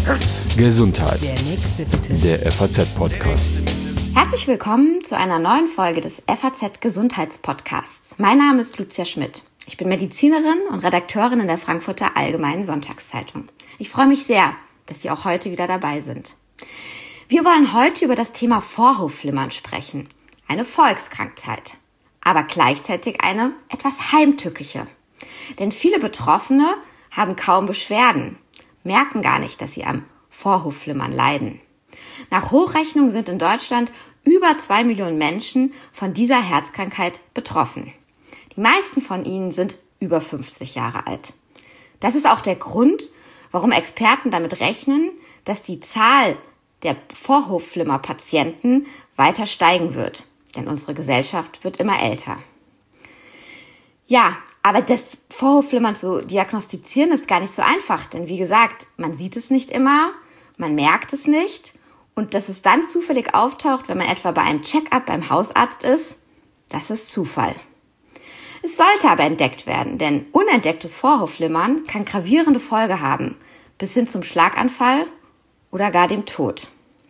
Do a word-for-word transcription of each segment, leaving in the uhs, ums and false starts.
Gesundheit. Der nächste bitte. Der F A Z-Podcast. Herzlich willkommen zu einer neuen Folge des F A Z-Gesundheitspodcasts. Mein Name ist Lucia Schmidt. Ich bin Medizinerin und Redakteurin in der Frankfurter Allgemeinen Sonntagszeitung. Ich freue mich sehr, dass Sie auch heute wieder dabei sind. Wir wollen heute über das Thema Vorhofflimmern sprechen. Eine Volkskrankheit, aber gleichzeitig eine etwas heimtückische. Denn viele Betroffene haben kaum Beschwerden, merken gar nicht, dass sie am Vorhofflimmern leiden. Nach Hochrechnung sind in Deutschland über zwei Millionen Menschen von dieser Herzkrankheit betroffen. Die meisten von ihnen sind über fünfzig Jahre alt. Das ist auch der Grund, warum Experten damit rechnen, dass die Zahl der Vorhofflimmer-Patienten weiter steigen wird. Denn unsere Gesellschaft wird immer älter. Ja, aber das Vorhofflimmern zu diagnostizieren ist gar nicht so einfach. Denn wie gesagt, man sieht es nicht immer, man merkt es nicht. Und dass es dann zufällig auftaucht, wenn man etwa bei einem Check-up beim Hausarzt ist, das ist Zufall. Es sollte aber entdeckt werden, denn unentdecktes Vorhofflimmern kann gravierende Folgen haben, bis hin zum Schlaganfall oder gar dem Tod.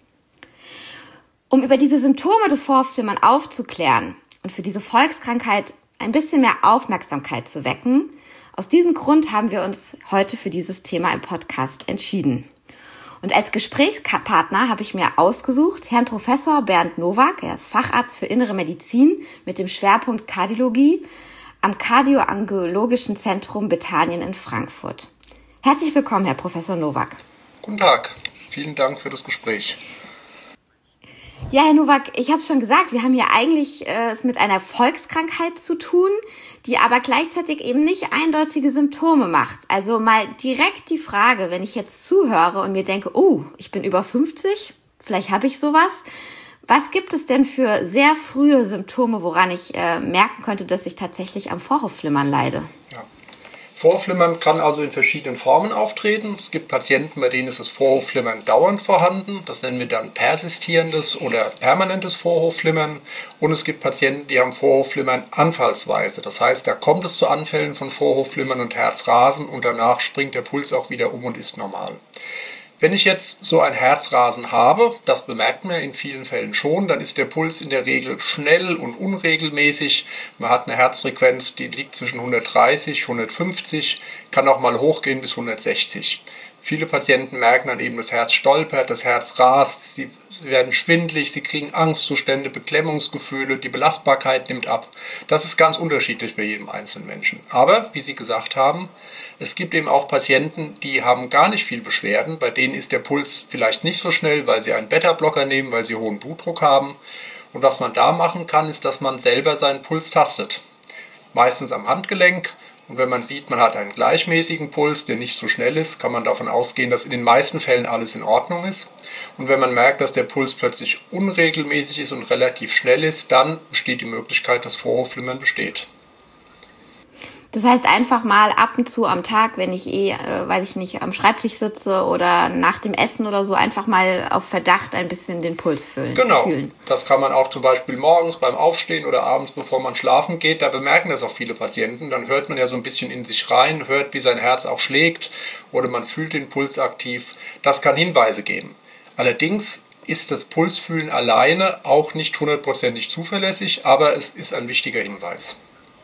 Um über diese Symptome des Vorhofflimmern aufzuklären und für diese Volkskrankheit ein bisschen mehr Aufmerksamkeit zu wecken, aus diesem Grund haben wir uns heute für dieses Thema im Podcast entschieden. Und als Gesprächspartner habe ich mir ausgesucht Herrn Professor Bernd Nowak, er ist Facharzt für Innere Medizin mit dem Schwerpunkt Kardiologie am Kardioangiologischen Zentrum Bethanien in Frankfurt. Herzlich willkommen, Herr Professor Nowak. Guten Tag, vielen Dank für das Gespräch. Ja, Herr Nowak, ich habe es schon gesagt, wir haben hier eigentlich äh, es mit einer Volkskrankheit zu tun, die aber gleichzeitig eben nicht eindeutige Symptome macht. Also mal direkt die Frage, wenn ich jetzt zuhöre und mir denke, oh, ich bin über fünfzig, vielleicht habe ich sowas. Was gibt es denn für sehr frühe Symptome, woran ich äh, merken könnte, dass ich tatsächlich am Vorhofflimmern leide? Ja. Vorhofflimmern kann also in verschiedenen Formen auftreten. Es gibt Patienten, bei denen ist das Vorhofflimmern dauernd vorhanden. Das nennen wir dann persistierendes oder permanentes Vorhofflimmern. Und es gibt Patienten, die haben Vorhofflimmern anfallsweise. Das heißt, da kommt es zu Anfällen von Vorhofflimmern und Herzrasen und danach springt der Puls auch wieder um und ist normal. Wenn ich jetzt so ein Herzrasen habe, das bemerkt man in vielen Fällen schon, dann ist der Puls in der Regel schnell und unregelmäßig. Man hat eine Herzfrequenz, die liegt zwischen hundertdreißig, hundertfünfzig, kann auch mal hochgehen bis hundertsechzig. Viele Patienten merken dann eben, das Herz stolpert, das Herz rast, sie werden schwindelig, sie kriegen Angstzustände, Beklemmungsgefühle, die Belastbarkeit nimmt ab. Das ist ganz unterschiedlich bei jedem einzelnen Menschen. Aber, wie Sie gesagt haben, es gibt eben auch Patienten, die haben gar nicht viel Beschwerden, bei denen ist der Puls vielleicht nicht so schnell, weil sie einen Beta-Blocker nehmen, weil sie hohen Blutdruck haben. Und was man da machen kann, ist, dass man selber seinen Puls tastet. Meistens am Handgelenk. Und wenn man sieht, man hat einen gleichmäßigen Puls, der nicht so schnell ist, kann man davon ausgehen, dass in den meisten Fällen alles in Ordnung ist. Und wenn man merkt, dass der Puls plötzlich unregelmäßig ist und relativ schnell ist, dann besteht die Möglichkeit, dass Vorhofflimmern besteht. Das heißt einfach mal ab und zu am Tag, wenn ich eh, äh, weiß ich nicht, am Schreibtisch sitze oder nach dem Essen oder so, einfach mal auf Verdacht ein bisschen den Puls fühlen. Genau, fühlen. Das kann man auch zum Beispiel morgens beim Aufstehen oder abends, bevor man schlafen geht, da bemerken das auch viele Patienten. Dann hört man ja so ein bisschen in sich rein, hört, wie sein Herz auch schlägt oder man fühlt den Puls aktiv. Das kann Hinweise geben. Allerdings ist das Pulsfühlen alleine auch nicht hundertprozentig zuverlässig, aber es ist ein wichtiger Hinweis.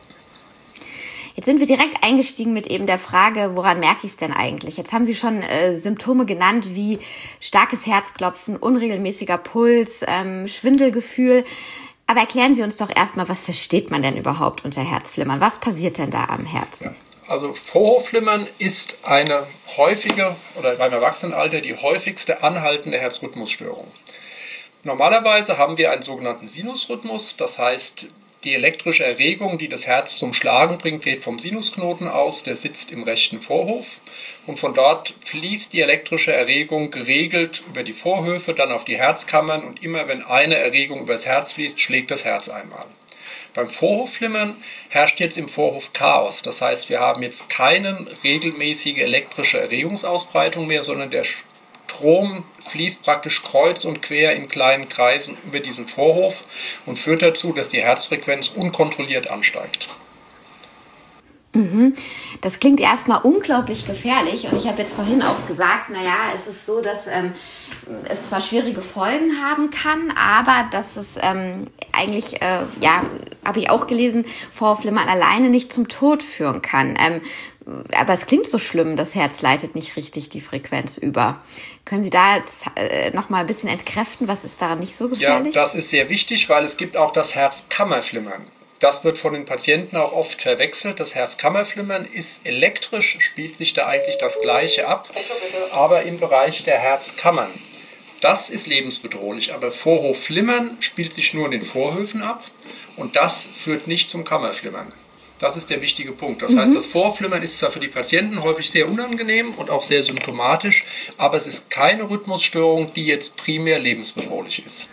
Jetzt sind wir direkt eingestiegen mit eben der Frage, woran merke ich es denn eigentlich? Jetzt haben Sie schon äh, Symptome genannt wie starkes Herzklopfen, unregelmäßiger Puls, ähm, Schwindelgefühl. Aber erklären Sie uns doch erstmal, was versteht man denn überhaupt unter Herzflimmern? Was passiert denn da am Herzen? Ja. Also Vorhofflimmern ist eine häufige, oder beim Erwachsenenalter die häufigste anhaltende Herzrhythmusstörung. Normalerweise haben wir einen sogenannten Sinusrhythmus, das heißt, die elektrische Erregung, die das Herz zum Schlagen bringt, geht vom Sinusknoten aus, der sitzt im rechten Vorhof und von dort fließt die elektrische Erregung geregelt über die Vorhöfe, dann auf die Herzkammern und immer wenn eine Erregung übers Herz fließt, schlägt das Herz einmal. Beim Vorhofflimmern herrscht jetzt im Vorhof Chaos, das heißt, wir haben jetzt keine regelmäßige elektrische Erregungsausbreitung mehr, sondern der Strom fließt praktisch kreuz und quer in kleinen Kreisen über diesen Vorhof und führt dazu, dass die Herzfrequenz unkontrolliert ansteigt. Mhm. Das klingt erstmal unglaublich gefährlich und ich habe jetzt vorhin auch gesagt, naja, es ist so, dass ähm, es zwar schwierige Folgen haben kann, aber dass es ähm, eigentlich, äh, ja, habe ich auch gelesen, Vorhofflimmern alleine nicht zum Tod führen kann. Ähm, aber es klingt so schlimm, das Herz leitet nicht richtig die Frequenz über. Können Sie da jetzt äh, noch mal ein bisschen entkräften, was ist daran nicht so gefährlich? Ja, das ist sehr wichtig, weil es gibt auch das Herzkammerflimmern. Das wird von den Patienten auch oft verwechselt. Das Herzkammerflimmern ist elektrisch, spielt sich da eigentlich das Gleiche ab, aber im Bereich der Herzkammern. Das ist lebensbedrohlich, aber Vorhofflimmern spielt sich nur in den Vorhöfen ab und das führt nicht zum Kammerflimmern. Das ist der wichtige Punkt. Das mhm. heißt, das Vorhofflimmern ist zwar für die Patienten häufig sehr unangenehm und auch sehr symptomatisch, aber es ist keine Rhythmusstörung, die jetzt primär lebensbedrohlich ist.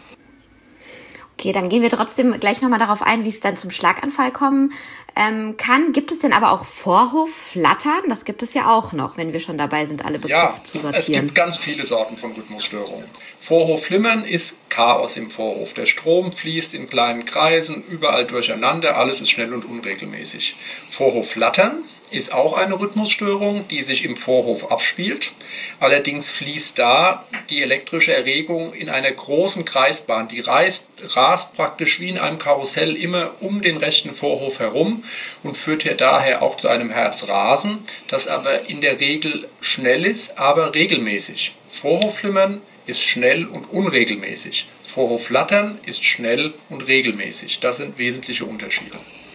Okay, dann gehen wir trotzdem gleich nochmal darauf ein, wie es dann zum Schlaganfall kommen ähm, kann. Gibt es denn aber auch Vorhofflattern? Das gibt es ja auch noch, wenn wir schon dabei sind, alle Begriffe ja, zu sortieren. Es gibt ganz viele Sorten von Rhythmusstörungen. Vorhofflimmern ist Chaos im Vorhof. Der Strom fließt in kleinen Kreisen, überall durcheinander, alles ist schnell und unregelmäßig. Vorhofflattern ist auch eine Rhythmusstörung, die sich im Vorhof abspielt. Allerdings fließt da die elektrische Erregung in einer großen Kreisbahn. Die reist, rast praktisch wie in einem Karussell immer um den rechten Vorhof herum und führt hier daher auch zu einem Herzrasen, das aber in der Regel schnell ist, aber regelmäßig. Vorhofflimmern ist schnell und unregelmäßig. Vorhofflattern ist schnell und regelmäßig. Das sind wesentliche Unterschiede.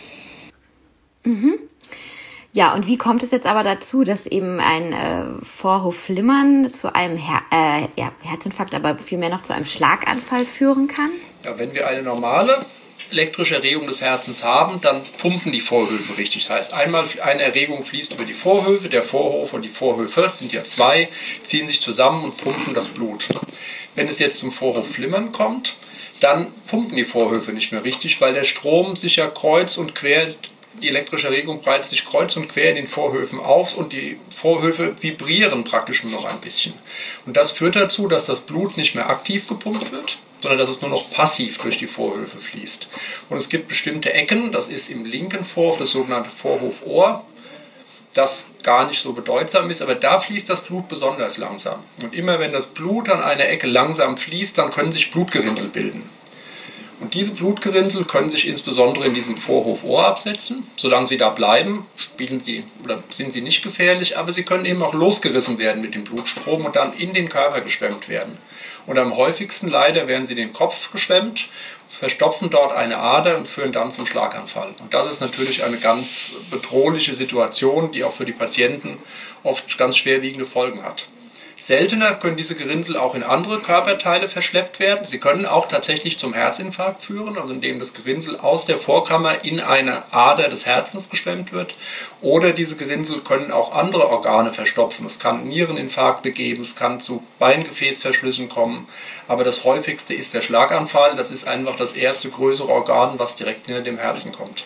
Mhm. Ja, und wie kommt es jetzt aber dazu, dass eben ein äh, Vorhofflimmern zu einem Her- äh, ja, Herzinfarkt, aber vielmehr noch zu einem Schlaganfall führen kann? Ja, wenn wir eine normale elektrische Erregung des Herzens haben, dann pumpen die Vorhöfe richtig. Das heißt, einmal eine Erregung fließt über die Vorhöfe, der Vorhof und die Vorhöfe, sind ja zwei, ziehen sich zusammen und pumpen das Blut. Wenn es jetzt zum Vorhofflimmern kommt, dann pumpen die Vorhöfe nicht mehr richtig, weil der Strom sich ja kreuz und quer, die elektrische Erregung breitet sich kreuz und quer in den Vorhöfen aus und die Vorhöfe vibrieren praktisch nur noch ein bisschen. Und das führt dazu, dass das Blut nicht mehr aktiv gepumpt wird, sondern dass es nur noch passiv durch die Vorhöfe fließt. Und es gibt bestimmte Ecken, das ist im linken Vorhof, das sogenannte Vorhofohr, das gar nicht so bedeutsam ist, aber da fließt das Blut besonders langsam. Und immer wenn das Blut an einer Ecke langsam fließt, dann können sich Blutgerinnsel bilden. Und diese Blutgerinnsel können sich insbesondere in diesem Vorhofohr absetzen. Solange sie da bleiben, spielen sie oder sind sie nicht gefährlich, aber sie können eben auch losgerissen werden mit dem Blutstrom und dann in den Körper geschwemmt werden. Und am häufigsten leider werden sie in den Kopf geschwemmt, verstopfen dort eine Ader und führen dann zum Schlaganfall. Und das ist natürlich eine ganz bedrohliche Situation, die auch für die Patienten oft ganz schwerwiegende Folgen hat. Seltener können diese Gerinnsel auch in andere Körperteile verschleppt werden. Sie können auch tatsächlich zum Herzinfarkt führen, also indem das Gerinnsel aus der Vorkammer in eine Ader des Herzens geschwemmt wird. Oder diese Gerinnsel können auch andere Organe verstopfen. Es kann Niereninfarkte geben, es kann zu Beingefäßverschlüssen kommen. Aber das häufigste ist der Schlaganfall. Das ist einfach das erste größere Organ, was direkt hinter dem Herzen kommt.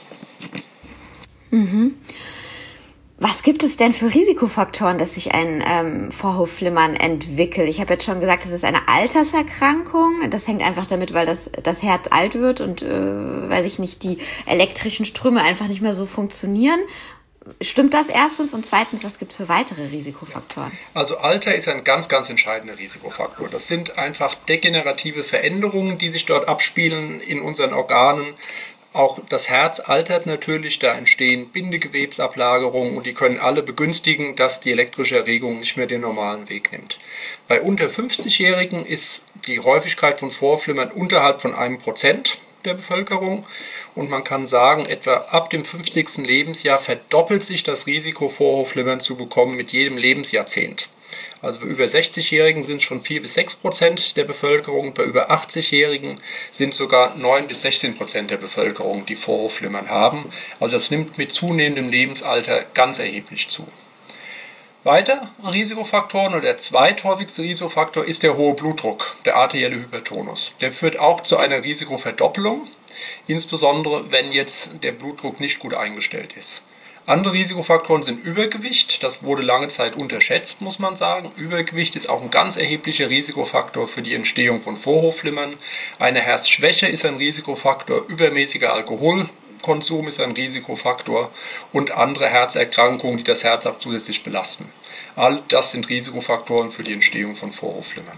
Mhm. Was gibt es denn für Risikofaktoren, dass sich ein ähm, Vorhofflimmern entwickelt? Ich habe jetzt schon gesagt, es ist eine Alterserkrankung. Das hängt einfach damit, weil das, das Herz alt wird und, äh, weiß ich nicht, die elektrischen Ströme einfach nicht mehr so funktionieren. Stimmt das erstens? Und zweitens, was gibt es für weitere Risikofaktoren? Also Alter ist ein ganz, ganz entscheidender Risikofaktor. Das sind einfach degenerative Veränderungen, die sich dort abspielen in unseren Organen. Auch das Herz altert natürlich, da entstehen Bindegewebsablagerungen und die können alle begünstigen, dass die elektrische Erregung nicht mehr den normalen Weg nimmt. Bei unter fünfzigjährigen ist die Häufigkeit von Vorhofflimmern unterhalb von einem Prozent der Bevölkerung und man kann sagen, etwa ab dem fünfzigsten Lebensjahr verdoppelt sich das Risiko, Vorhofflimmern zu bekommen mit jedem Lebensjahrzehnt. Also bei über sechzigjährigen sind es schon vier bis sechs Prozent der Bevölkerung, bei über achtzigjährigen sind sogar neun bis sechzehn Prozent der Bevölkerung, die Vorhofflimmern haben. Also das nimmt mit zunehmendem Lebensalter ganz erheblich zu. Weiter Risikofaktoren oder der zweithäufigste Risikofaktor ist der hohe Blutdruck, der arterielle Hypertonus. Der führt auch zu einer Risikoverdoppelung, insbesondere wenn jetzt der Blutdruck nicht gut eingestellt ist. Andere Risikofaktoren sind Übergewicht, das wurde lange Zeit unterschätzt, muss man sagen. Übergewicht ist auch ein ganz erheblicher Risikofaktor für die Entstehung von Vorhofflimmern. Eine Herzschwäche ist ein Risikofaktor, übermäßiger Alkoholkonsum Alkoholkonsum ist ein Risikofaktor und andere Herzerkrankungen, die das Herz auch zusätzlich belasten. All das sind Risikofaktoren für die Entstehung von Vorhofflimmern.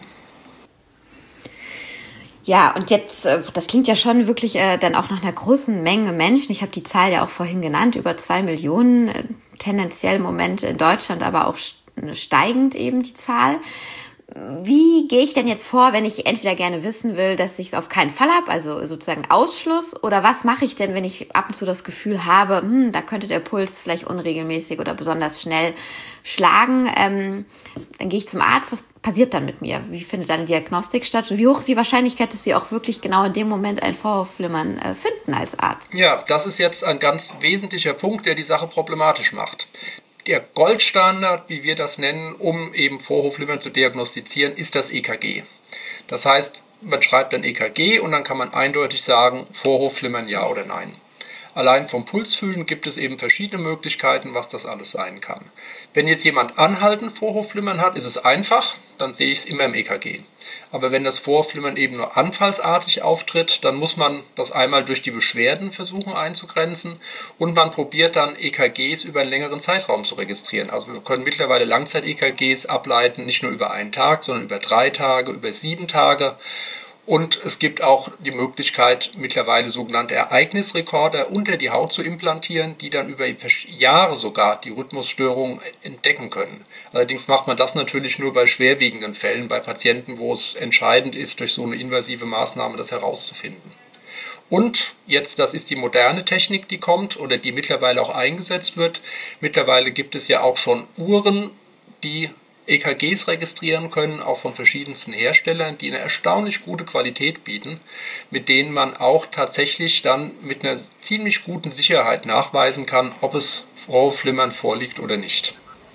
Ja, und jetzt, das klingt ja schon wirklich äh, dann auch nach einer großen Menge Menschen. Ich habe die Zahl ja auch vorhin genannt, über zwei Millionen, äh, tendenziell im Moment in Deutschland, aber auch steigend eben die Zahl. Wie gehe ich denn jetzt vor, wenn ich entweder gerne wissen will, dass ich es auf keinen Fall habe, also sozusagen Ausschluss, oder was mache ich denn, wenn ich ab und zu das Gefühl habe, hm, da könnte der Puls vielleicht unregelmäßig oder besonders schnell schlagen, ähm, dann gehe ich zum Arzt, was passiert dann mit mir? Wie findet dann die Diagnostik statt und wie hoch ist die Wahrscheinlichkeit, dass Sie auch wirklich genau in dem Moment ein Vorhofflimmern äh, finden als Arzt? Ja, das ist jetzt ein ganz wesentlicher Punkt, der die Sache problematisch macht. Der Goldstandard, wie wir das nennen, um eben Vorhofflimmern zu diagnostizieren, ist das E K G. Das heißt, man schreibt ein E K G und dann kann man eindeutig sagen, Vorhofflimmern ja oder nein. Allein vom Pulsfühlen gibt es eben verschiedene Möglichkeiten, was das alles sein kann. Wenn jetzt jemand anhaltend Vorhofflimmern hat, ist es einfach, dann sehe ich es immer im E K G. Aber wenn das Vorhofflimmern eben nur anfallsartig auftritt, dann muss man das einmal durch die Beschwerden versuchen einzugrenzen und man probiert dann E K Gs über einen längeren Zeitraum zu registrieren. Also wir können mittlerweile Langzeit-E K Gs ableiten, nicht nur über einen Tag, sondern über drei Tage, über sieben Tage. Und es gibt auch die Möglichkeit, mittlerweile sogenannte Ereignisrekorder unter die Haut zu implantieren, die dann über Jahre sogar die Rhythmusstörungen entdecken können. Allerdings macht man das natürlich nur bei schwerwiegenden Fällen, bei Patienten, wo es entscheidend ist, durch so eine invasive Maßnahme das herauszufinden. Und jetzt, das ist die moderne Technik, die kommt oder die mittlerweile auch eingesetzt wird. Mittlerweile gibt es ja auch schon Uhren, die E K Gs registrieren können, auch von verschiedensten Herstellern, die eine erstaunlich gute Qualität bieten, mit denen man auch tatsächlich dann mit einer ziemlich guten Sicherheit nachweisen kann, ob es Vorhofflimmern vorliegt oder nicht.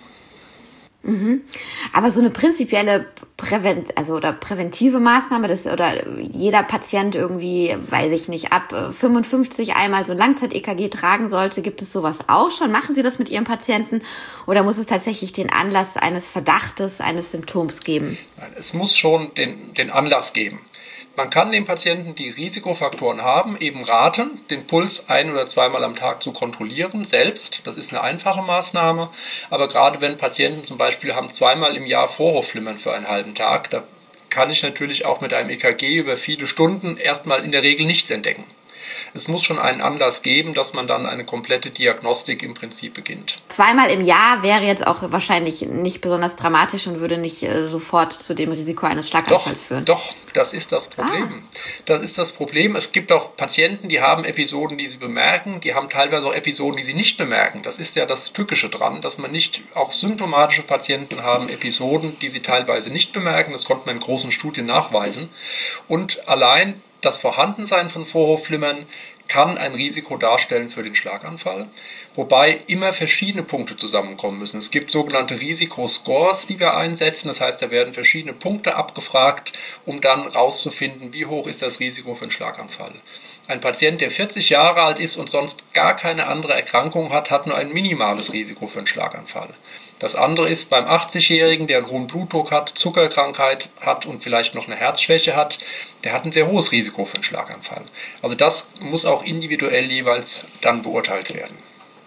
Mhm. Aber so eine prinzipielle Prävent, also oder präventive Maßnahme, das oder jeder Patient irgendwie, weiß ich nicht, ab fünfundfünfzig einmal so ein Langzeit-E K G tragen sollte, gibt es sowas auch schon? Machen Sie das mit Ihren Patienten oder muss es tatsächlich den Anlass eines Verdachtes, eines Symptoms geben? Nein, es muss schon den, den Anlass geben. Man kann den Patienten, die Risikofaktoren haben, eben raten, den Puls ein- oder zweimal am Tag zu kontrollieren, selbst. Das ist eine einfache Maßnahme. Aber gerade wenn Patienten zum Beispiel haben zweimal im Jahr Vorhofflimmern für einen halben Tag, da kann ich natürlich auch mit einem E K G über viele Stunden erstmal in der Regel nichts entdecken. Es muss schon einen Anlass geben, dass man dann eine komplette Diagnostik im Prinzip beginnt. Zweimal im Jahr wäre jetzt auch wahrscheinlich nicht besonders dramatisch und würde nicht äh, sofort zu dem Risiko eines Schlaganfalls doch, führen. Doch, das ist das Problem. Ah. Das ist das Problem. Es gibt auch Patienten, die haben Episoden, die sie bemerken, die haben teilweise auch Episoden, die sie nicht bemerken. Das ist ja das Tückische dran, dass man nicht, auch symptomatische Patienten haben Episoden, die sie teilweise nicht bemerken. Das konnte man in großen Studien nachweisen. Und allein das Vorhandensein von Vorhofflimmern kann ein Risiko darstellen für den Schlaganfall, wobei immer verschiedene Punkte zusammenkommen müssen. Es gibt sogenannte Risikoscores, die wir einsetzen, das heißt, da werden verschiedene Punkte abgefragt, um dann herauszufinden, wie hoch ist das Risiko für einen Schlaganfall. Ein Patient, der vierzig Jahre alt ist und sonst gar keine andere Erkrankung hat, hat nur ein minimales Risiko für einen Schlaganfall. Das andere ist beim achtzigjährigen, der einen hohen Blutdruck hat, Zuckerkrankheit hat und vielleicht noch eine Herzschwäche hat, der hat ein sehr hohes Risiko für einen Schlaganfall. Also das muss auch individuell jeweils dann beurteilt werden.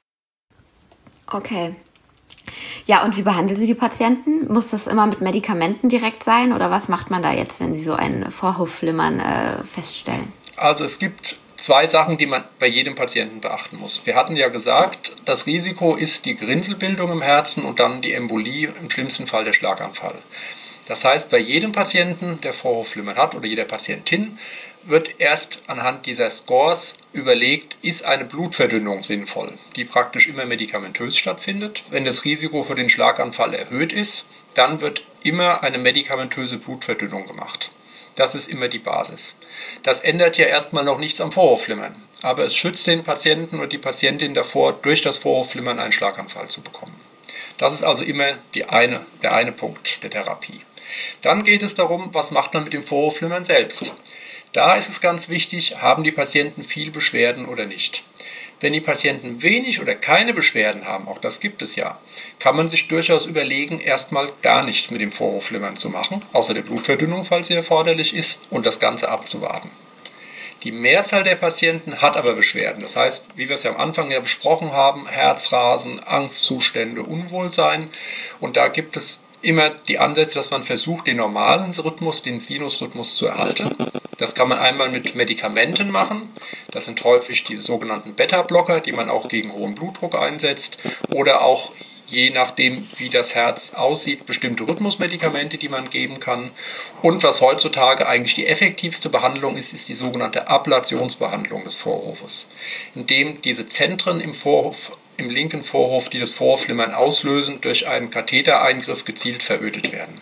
Okay. Ja, und wie behandeln Sie die Patienten? Muss das immer mit Medikamenten direkt sein oder was macht man da jetzt, wenn Sie so ein Vorhofflimmern äh, feststellen? Also es gibt zwei Sachen, die man bei jedem Patienten beachten muss. Wir hatten ja gesagt, das Risiko ist die Gerinnselbildung im Herzen und dann die Embolie, im schlimmsten Fall der Schlaganfall. Das heißt, bei jedem Patienten, der Vorhofflimmern hat oder jeder Patientin, wird erst anhand dieser Scores überlegt, ist eine Blutverdünnung sinnvoll, die praktisch immer medikamentös stattfindet. Wenn das Risiko für den Schlaganfall erhöht ist, dann wird immer eine medikamentöse Blutverdünnung gemacht. Das ist immer die Basis. Das ändert ja erstmal noch nichts am Vorhofflimmern, aber es schützt den Patienten oder die Patientin davor, durch das Vorhofflimmern einen Schlaganfall zu bekommen. Das ist also immer die eine, der eine Punkt der Therapie. Dann geht es darum, was macht man mit dem Vorhofflimmern selbst. Da ist es ganz wichtig, haben die Patienten viel Beschwerden oder nicht. Wenn die Patienten wenig oder keine Beschwerden haben, auch das gibt es ja, kann man sich durchaus überlegen, erstmal gar nichts mit dem Vorhofflimmern zu machen, außer der Blutverdünnung, falls sie erforderlich ist, und das Ganze abzuwarten. Die Mehrzahl der Patienten hat aber Beschwerden. Das heißt, wie wir es ja am Anfang ja besprochen haben, Herzrasen, Angstzustände, Unwohlsein. Und da gibt es immer die Ansätze, dass man versucht, den normalen Rhythmus, den Sinusrhythmus zu erhalten. Das kann man einmal mit Medikamenten machen. Das sind häufig die sogenannten Beta-Blocker, die man auch gegen hohen Blutdruck einsetzt. Oder auch, je nachdem, wie das Herz aussieht, bestimmte Rhythmusmedikamente, die man geben kann. Und was heutzutage eigentlich die effektivste Behandlung ist, ist die sogenannte Ablationsbehandlung des Vorhofes, indem diese Zentren im Vorhof, im linken Vorhof, die das Vorhofflimmern auslösen, durch einen Kathetereingriff gezielt verödet werden.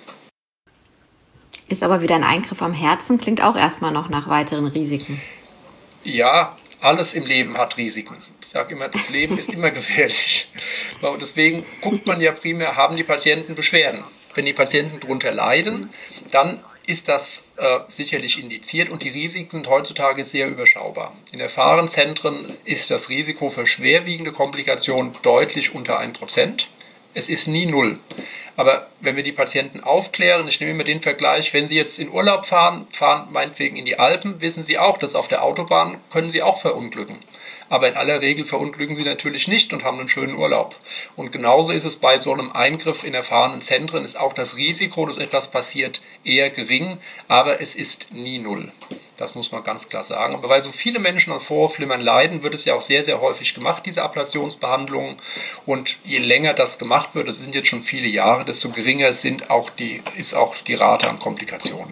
Ist aber wieder ein Eingriff am Herzen, klingt auch erstmal noch nach weiteren Risiken. Ja, alles im Leben hat Risiken. Ich sage immer, das Leben ist immer gefährlich. Und deswegen guckt man ja primär, haben die Patienten Beschwerden. Wenn die Patienten darunter leiden, dann ist das äh, sicherlich indiziert und die Risiken sind heutzutage sehr überschaubar. In erfahrenen Zentren ist das Risiko für schwerwiegende Komplikationen deutlich unter ein Prozent. Es ist nie null. Aber wenn wir die Patienten aufklären, ich nehme immer den Vergleich, wenn Sie jetzt in Urlaub fahren, fahren meinetwegen in die Alpen, wissen Sie auch, dass auf der Autobahn können Sie auch verunglücken. Aber in aller Regel verunglücken Sie natürlich nicht und haben einen schönen Urlaub. Und genauso ist es bei so einem Eingriff in erfahrenen Zentren, ist auch das Risiko, dass etwas passiert, eher gering, aber es ist nie null. Das muss man ganz klar sagen. Aber weil so viele Menschen an Vorhofflimmern leiden, wird es ja auch sehr, sehr häufig gemacht, diese Ablationsbehandlungen. Und je länger das gemacht wird, das sind jetzt schon viele Jahre, desto geringer sind auch die, ist auch die Rate an Komplikationen.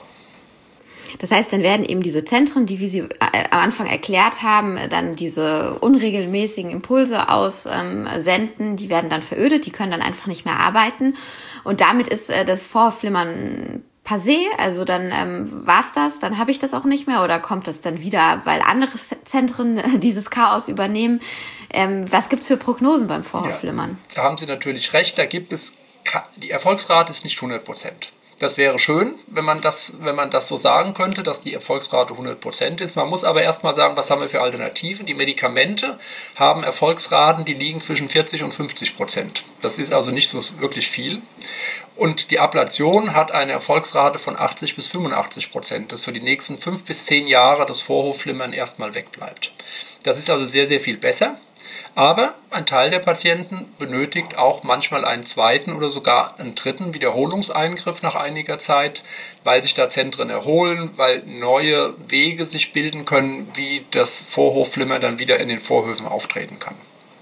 Das heißt, dann werden eben diese Zentren, die, wie Sie am Anfang erklärt haben, dann diese unregelmäßigen Impulse aussenden, die werden dann verödet, die können dann einfach nicht mehr arbeiten. Und damit ist das Vorhofflimmern passé, also dann ähm, war's das, dann habe ich das auch nicht mehr oder kommt das dann wieder, weil andere Zentren dieses Chaos übernehmen. Ähm, was gibt's für Prognosen beim Vorhofflimmern? Ja, da haben Sie natürlich recht, da gibt es, die Erfolgsrate ist nicht hundert Prozent. Das wäre schön, wenn man das, wenn man das so sagen könnte, dass die Erfolgsrate hundert Prozent ist. Man muss aber erstmal sagen, was haben wir für Alternativen? Die Medikamente haben Erfolgsraten, die liegen zwischen vierzig und fünfzig Prozent. Das ist also nicht so wirklich viel. Und die Ablation hat eine Erfolgsrate von achtzig bis fünfundachtzig Prozent, dass für die nächsten fünf bis zehn Jahre das Vorhofflimmern erstmal wegbleibt. Das ist also sehr, sehr viel besser. Aber ein Teil der Patienten benötigt auch manchmal einen zweiten oder sogar einen dritten Wiederholungseingriff nach einiger Zeit, weil sich da Zentren erholen, weil neue Wege sich bilden können, wie das Vorhofflimmern dann wieder in den Vorhöfen auftreten kann.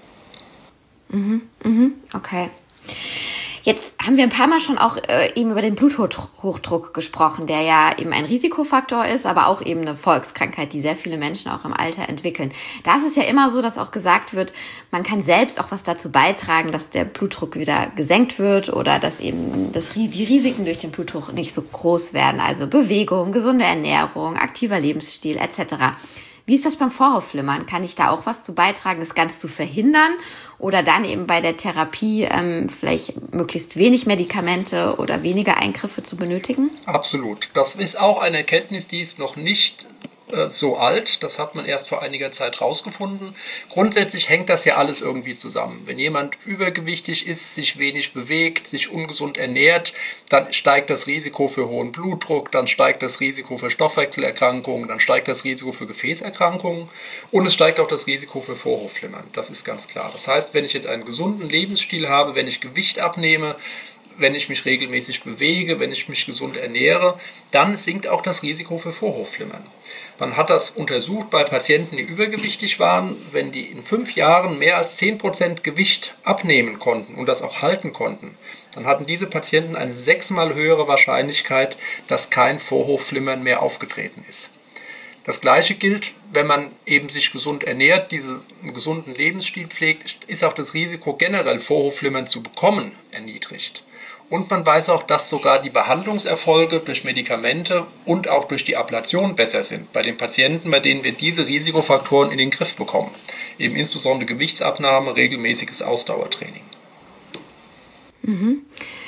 Mhm, mhm, okay. Jetzt haben wir ein paar Mal schon auch äh, eben über den Bluthochdruck gesprochen, der ja eben ein Risikofaktor ist, aber auch eben eine Volkskrankheit, die sehr viele Menschen auch im Alter entwickeln. Da ist es ja immer so, dass auch gesagt wird, man kann selbst auch was dazu beitragen, dass der Blutdruck wieder gesenkt wird oder dass eben das, die Risiken durch den Blutdruck nicht so groß werden. Also Bewegung, gesunde Ernährung, aktiver Lebensstil et cetera. Wie ist das beim Vorhofflimmern? Kann ich da auch was zu beitragen, das ganz zu verhindern? Oder dann eben bei der Therapie ähm, vielleicht möglichst wenig Medikamente oder weniger Eingriffe zu benötigen? Absolut. Das ist auch eine Erkenntnis, die ist noch nicht äh, so alt. Das hat man erst vor einiger Zeit rausgefunden. Grundsätzlich hängt das ja alles irgendwie zusammen. Wenn jemand übergewichtig ist, sich wenig bewegt, sich ungesund ernährt, dann steigt das Risiko für hohen Blutdruck, dann steigt das Risiko für Stoffwechselerkrankungen, dann steigt das Risiko für Gefäßerkrankungen und es steigt auch das Risiko für Vorhofflimmern. Das ist ganz klar. Das heißt, wenn ich jetzt einen gesunden Lebensstil habe, wenn ich Gewicht abnehme, wenn ich mich regelmäßig bewege, wenn ich mich gesund ernähre, dann sinkt auch das Risiko für Vorhofflimmern. Man hat das untersucht bei Patienten, die übergewichtig waren. Wenn die in fünf Jahren mehr als zehn Prozent Gewicht abnehmen konnten und das auch halten konnten, dann hatten diese Patienten eine sechsmal höhere Wahrscheinlichkeit, dass kein Vorhofflimmern mehr aufgetreten ist. Das Gleiche gilt, wenn man eben sich gesund ernährt, diesen gesunden Lebensstil pflegt, ist auch das Risiko generell Vorhofflimmern zu bekommen erniedrigt. Und man weiß auch, dass sogar die Behandlungserfolge durch Medikamente und auch durch die Ablation besser sind bei den Patienten, bei denen wir diese Risikofaktoren in den Griff bekommen. Eben insbesondere Gewichtsabnahme, regelmäßiges Ausdauertraining. Mhm.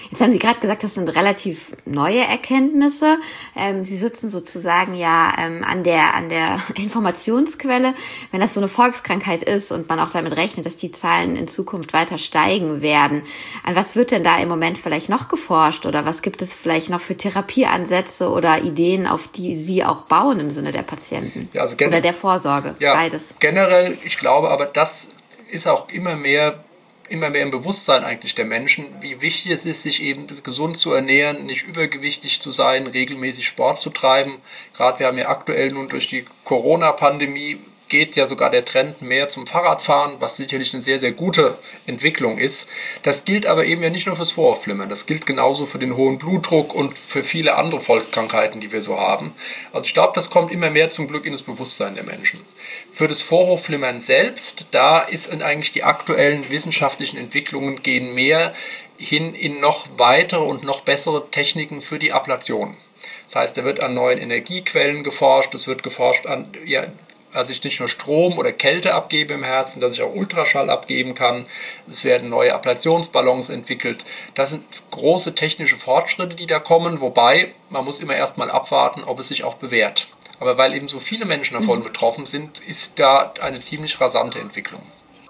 Jetzt haben Sie gerade gesagt, das sind relativ neue Erkenntnisse. Ähm, Sie sitzen sozusagen ja ähm, an der an der Informationsquelle. Wenn das so eine Volkskrankheit ist und man auch damit rechnet, dass die Zahlen in Zukunft weiter steigen werden, an was wird denn da im Moment vielleicht noch geforscht oder was gibt es vielleicht noch für Therapieansätze oder Ideen, auf die Sie auch bauen im Sinne der Patienten ja, also gen- oder der Vorsorge? Ja, beides. Generell, ich glaube aber, das ist auch immer mehr immer mehr im Bewusstsein eigentlich der Menschen, wie wichtig es ist, sich eben gesund zu ernähren, nicht übergewichtig zu sein, regelmäßig Sport zu treiben. Gerade wir haben ja aktuell nun durch die Corona-Pandemie geht ja sogar der Trend mehr zum Fahrradfahren, was sicherlich eine sehr, sehr gute Entwicklung ist. Das gilt aber eben ja nicht nur fürs Vorhofflimmern, das gilt genauso für den hohen Blutdruck und für viele andere Volkskrankheiten, die wir so haben. Also ich glaube, das kommt immer mehr zum Glück in das Bewusstsein der Menschen. Für das Vorhofflimmern selbst, da ist eigentlich die aktuellen wissenschaftlichen Entwicklungen gehen mehr hin in noch weitere und noch bessere Techniken für die Ablation. Das heißt, da wird an neuen Energiequellen geforscht, es wird geforscht an, ja, also ich nicht nur Strom oder Kälte abgebe im Herzen, dass ich auch Ultraschall abgeben kann. Es werden neue Ablationsballons entwickelt. Das sind große technische Fortschritte, die da kommen, wobei man muss immer erstmal abwarten, ob es sich auch bewährt. Aber weil eben so viele Menschen davon betroffen sind, ist da eine ziemlich rasante Entwicklung.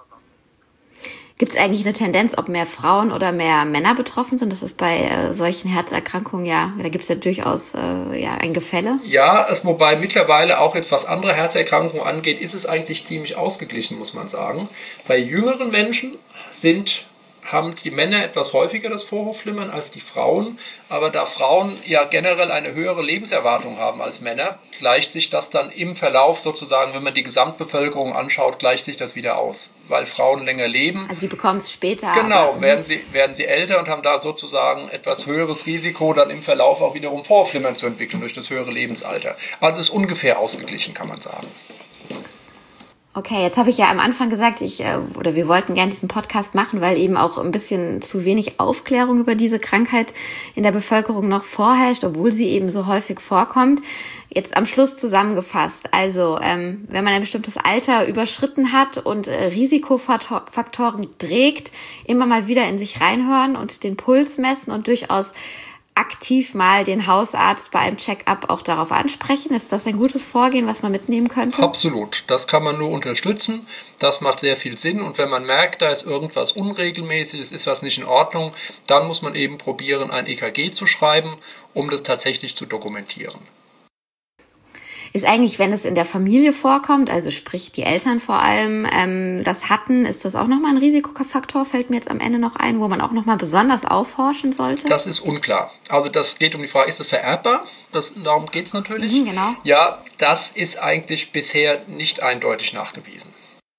Gibt es eigentlich eine Tendenz, ob mehr Frauen oder mehr Männer betroffen sind? Das ist bei äh, solchen Herzerkrankungen ja, da gibt es ja durchaus äh, ja, ein Gefälle. Ja, es, wobei mittlerweile auch jetzt was andere Herzerkrankungen angeht, ist es eigentlich ziemlich ausgeglichen, muss man sagen. Bei jüngeren Menschen sind haben die Männer etwas häufiger das Vorhofflimmern als die Frauen, aber da Frauen ja generell eine höhere Lebenserwartung haben als Männer, gleicht sich das dann im Verlauf sozusagen, wenn man die Gesamtbevölkerung anschaut, gleicht sich das wieder aus, weil Frauen länger leben. Also die bekommen es später. Genau, werden sie, werden sie älter und haben da sozusagen etwas höheres Risiko, dann im Verlauf auch wiederum Vorhofflimmern zu entwickeln durch das höhere Lebensalter. Also es ist ungefähr ausgeglichen, kann man sagen. Okay, jetzt habe ich ja am Anfang gesagt, ich äh, oder wir wollten gerne diesen Podcast machen, weil eben auch ein bisschen zu wenig Aufklärung über diese Krankheit in der Bevölkerung noch vorherrscht, obwohl sie eben so häufig vorkommt. Jetzt am Schluss zusammengefasst, also ähm, wenn man ein bestimmtes Alter überschritten hat und äh, Risikofaktoren trägt, immer mal wieder in sich reinhören und den Puls messen und durchaus aktiv mal den Hausarzt bei einem Check-up auch darauf ansprechen. Ist das ein gutes Vorgehen, was man mitnehmen könnte? Absolut. Das kann man nur unterstützen. Das macht sehr viel Sinn. Und wenn man merkt, da ist irgendwas Unregelmäßiges, ist was nicht in Ordnung, dann muss man eben probieren, ein E K G zu schreiben, um das tatsächlich zu dokumentieren. Ist eigentlich, wenn es in der Familie vorkommt, also sprich die Eltern vor allem ähm, das hatten, ist das auch nochmal ein Risikofaktor, fällt mir jetzt am Ende noch ein, wo man auch nochmal besonders aufforschen sollte? Das ist unklar. Also das geht um die Frage, ist es vererbbar? Das, darum geht es natürlich. Mhm, genau. Ja, das ist eigentlich bisher nicht eindeutig nachgewiesen.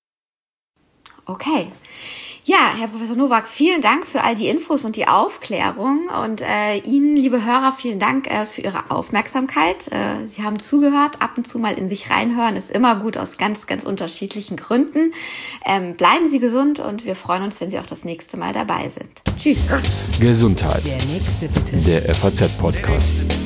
Okay. Ja, Herr Professor Nowak, vielen Dank für all die Infos und die Aufklärung und äh, Ihnen, liebe Hörer, vielen Dank äh, für Ihre Aufmerksamkeit. Äh, Sie haben zugehört, ab und zu mal in sich reinhören ist immer gut aus ganz, ganz unterschiedlichen Gründen. Ähm, bleiben Sie gesund und wir freuen uns, wenn Sie auch das nächste Mal dabei sind. Tschüss. Gesundheit. Der nächste bitte. Der F A Z-Podcast.